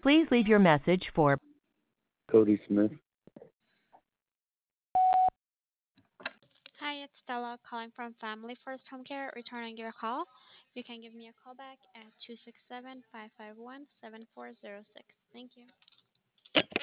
Please leave your message for Cody Smith. Hi, it's Stella calling from Family First Home Care, returning your call. You can give me a call back at 267-551-7406. Thank you.